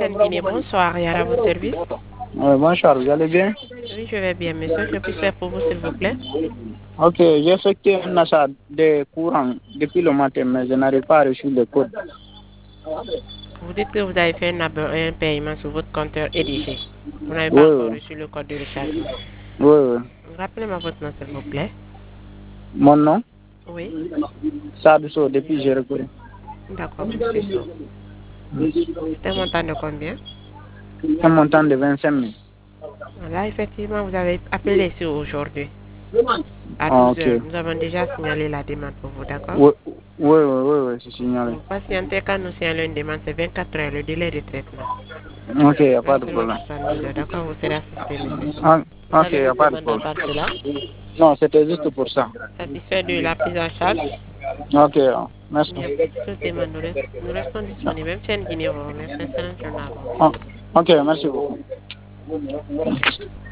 Sen Guinée, bonsoir, Yara, à votre service. Bonsoir, vous allez bien? Oui, je vais bien, monsieur. Que puis-je faire pour vous, s'il vous plaît? Ok, j'ai effectué un achat de courant depuis le matin, mais je n'arrive pas à reçu le code. Vous dites que vous avez fait un paiement sur votre compteur EDG. Vous n'avez pas Oui, encore oui, reçu le code de rechargement. oui, oui. Rappelez-moi votre nom, s'il vous plaît. Mon nom, Oui, Sadouso, depuis j'ai recouru. d'accord, monsieur So. C'est un montant de combien? Un montant de 25 000. Là, effectivement, vous avez appelé sur aujourd'hui, à Ah, 12 ok. heures. Nous avons déjà signalé la demande pour vous, d'accord? Oui, oui, oui, oui, oui, c'est signalé. Vous patientez quand nous signalons une demande, c'est 24 heures, le délai de traitement. Ok, il n'y a pas de Maximum problème. 72 heures, d'accord? Vous serez assisté, monsieur So. Ah, Vous ok, avez il n'y a d'autres pas de demandes à problème. part cela? Non, c'était juste pour ça. Satisfait de la prise en charge? Ok, merci. Il n'y a pas de toute demande. Nous restons disponibles. Même si une Guinée vous remercie. Excellente journée à vous, Ah, monsieur. ok, merci beaucoup.